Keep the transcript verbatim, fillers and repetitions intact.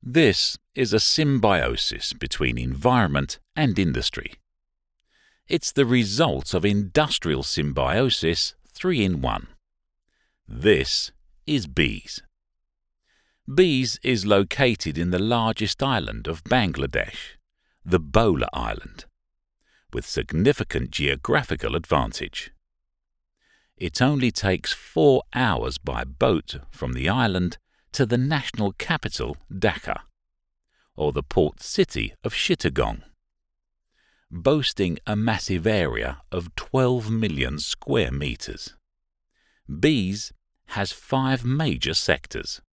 This is a symbiosis between environment and industry. It's the result of industrial symbiosis three in one. This is Bees. Bees is located in the largest island of Bangladesh, the Bola Island, with significant geographical advantage. It only takes four hours by boat from the island to the national capital, Dhaka, or the port city of Chittagong. Boasting a massive area of twelve million square meters, Bees has five major sectors: